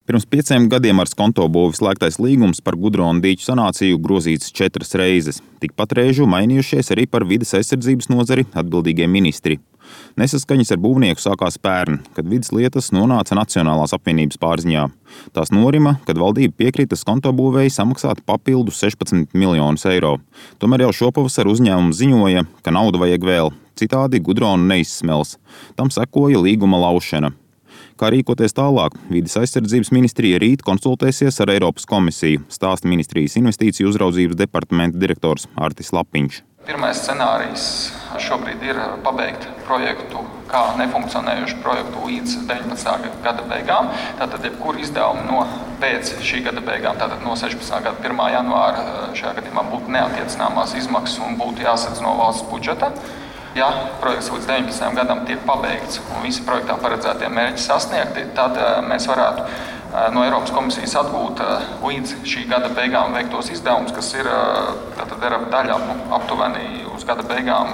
Pirms 5 gadiem ar Skontobūvi slēgtais līgums par Gudronu dīķu sanāciju grozīts 4 reizes. Tikpat reižu mainījušies arī par vides aizsardzības nozari atbildīgie ministri. Nesaskaņas ar būvnieku sākās pērn, kad vides lietas nonāca Nacionālās apvienības pārziņā. Tās norima, kad valdība piekrita Skontobūvei samaksāt papildu 16 miljonus eiro. Tomēr jau šopavasar uzņēmums ziņoja, ka naudu vajag vēl, citādi Gudronu neizsmels. Tam sekoja līguma laušana. Kā rīkoties tālāk, vides aizsardzības ministrija rīt konsultēsies ar Eiropas komisiju, stāsta ministrijas investīciju uzraudzības departamenta direktors Artis Lapiņš. Pirmais scenārijs šobrīd ir pabeigt projektu kā nefunkcionējušu projektu līdz 19. gada beigām. Tātad jebkur izdevumi no pēc šī gada beigām, tātad no 16. gada 1. janvāra šajā gadījumā būtu neattiecināmās izmaksas un būtu jāsadz no valsts budžeta. Ja projekts līdz 19. gadam tiek pabeigts un visi projektā paredzētie mērķi sasniegti, tad mēs varētu no Eiropas komisijas atgūt līdz šī gada beigām veiktos izdevumus, kas ir daļa aptuveni uz gada beigām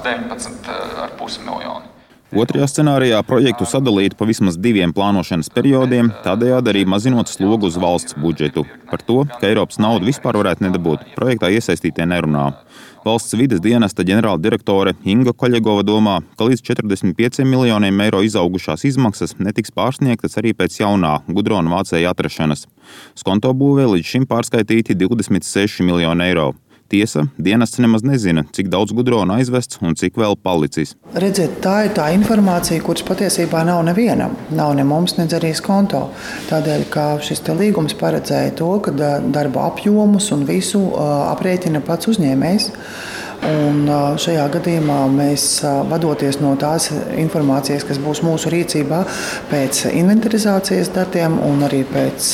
19,5 miljoni. Otrajā scenārijā projektu sadalīt pa vismaz 2 plānošanas periodiem, tādējādi arī mazinot slogu uz valsts budžetu. Par to, ka Eiropas naudu vispār varētu nedabūt, projektā iesaistītie nerunā. Valsts vides dienesta ģenerāla direktore Inga Koļegova domā, ka līdz 45 miljoniem eiro izaugušās izmaksas netiks pārsniegtas arī pēc jaunā Gudronu vācēja atrašanas. Skontobūvē līdz šim pārskaitīti 26 miljoni eiro. Tiesa, dienests nemaz nezina, cik daudz Gudronu aizvests un cik vēl palicis. Redziet, tā ir tā informācija, kuras patiesībā nav nevienam. Nav ne mums, ne arī Skonto. Tādēļ, ka šis līgums paredzēja to, ka darba apjomus un visu aprēķina pats uzņēmējs. Un šajā gadījumā mēs, vadoties no tās informācijas, kas būs mūsu rīcībā pēc inventarizācijas datiem un arī pēc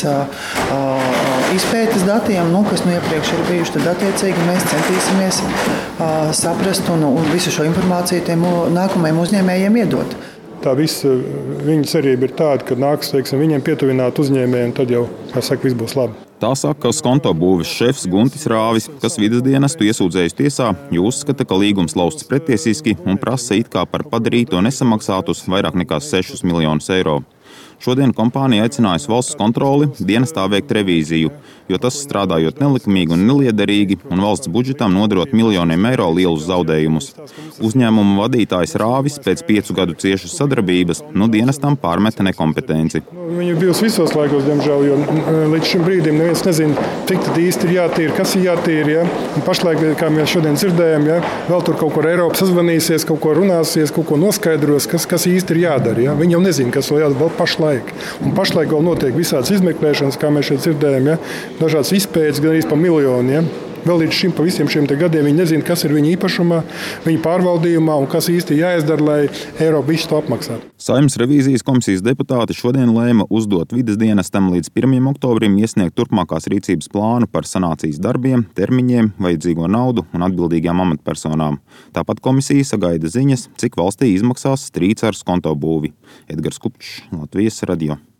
izpētes datiem, kas iepriekš ir bijuši, tad attiecīgi mēs centīsimies saprast un visu šo informāciju tiem nākamajiem uzņēmējiem iedot. Tā visa viņa cerība ir tāda, ka nāks viņiem pietuvināt uzņēmējiem, tad jau, viss būs labi. Tā saka Skontobūves šefs Guntis Rāvis, kas vides dienestu iesūdzējis tiesā, jo uzskata, ka līgums lausts pretiesiski un prasa it kā par padarīto nesamaksātus vairāk nekā 6 miljonus eiro. Šodien kompānija aicinājusi valsts kontroli dienestā veikt revīziju, jo tas strādājot nelikumīgi un neliederīgi un valsts budžetam nodarot miljoniem eiro lielus zaudējumus. Uzņēmuma vadītājs Rāvis pēc 5 gadu ciešas sadarbības dienestam pārmeta nekompetenci. Viņa ir bijusi visos laikos, diemžēl, jo līdz šim brīdim neviens nezina, cik tad īsti ir jātīra, kas ir jātīra. Ja? Un pašlaik, kā mēs šodien dzirdējam, ja? Vēl tur kaut kur Eiropa sazvanīsies, kaut ko runāsies, kaut ko noskaidros, kas īsti ir jādara. Ja? Viņi jau nezina, kas vēl jādara vēl pašlaik. Un pašlaik vēl notiek visādas izmeklēšanas, kā mēs šeit dzirdējam, ja? Dažādas izpētes, gan arī pa miljonu. Ja? Vēl līdz šim pa visiem šiem gadiem viņi nezina, kas ir viņa īpašumā, viņa pārvaldījumā un kas īsti jāizdara, lai Eiropa visu to apmaksātu. Saeimas revīzijas komisijas deputāti šodien lēma uzdot vides dienestam līdz 1. oktobrim iesniegt turpmākās rīcības plānu par sanācijas darbiem, termiņiem, vajadzīgo naudu un atbildīgām amatpersonām. Tāpat komisija sagaida ziņas, cik valstī izmaksās strīds ar Skontobūvi. Edgars Kupčs, Latvijas radio.